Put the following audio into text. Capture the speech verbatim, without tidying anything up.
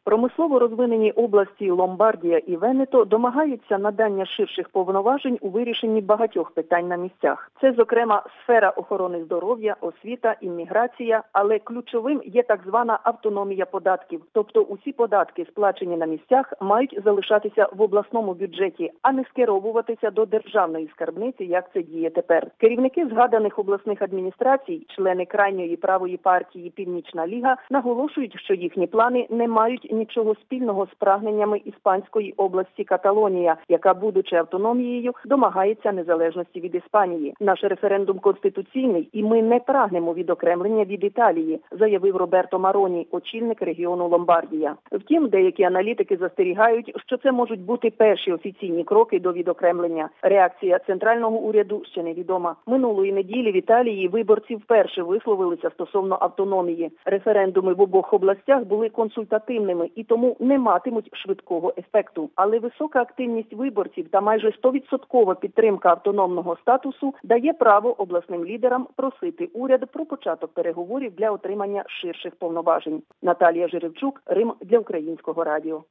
Промислово розвинені області Ломбардія і Венето домагаються надання ширших повноважень у вирішенні багатьох питань на місцях. Це, зокрема, сфера охорони здоров'я, освіта, імміграція, але ключовим є так звана автономія податків. Тобто усі податки, сплачені на місцях, мають залишатися в обласному бюджеті, а не скеровуватися до державної скарбниці, як це діє тепер. Керівники згаданих обласних адміністрацій, члени крайньої правої партії «Північна Ліга», наголошують, що їхні плани не мають нічого спільного з прагненнями іспанської області Каталонія, яка, будучи автономією, домагається незалежності від Іспанії. Наш референдум конституційний, і ми не прагнемо відокремлення від Італії, заявив Роберто Мароні, очільник регіону Ломбардія. Втім, деякі аналітики застерігають, що це можуть бути перші офіційні кроки до відокремлення. Реакція центрального уряду ще невідома. Минулої неділі в Італії виборці вперше висловилися стосовно автономії. Референдуми в обох областях були консультативними і тому не матимуть швидкого ефекту. Але висока активність виборців та майже сто відсоткова підтримка автономного статусу дає право обласним лідерам просити уряд про початок переговорів для отримання ширших повноважень. Наталія Жеребчук, Рим для Українського радіо.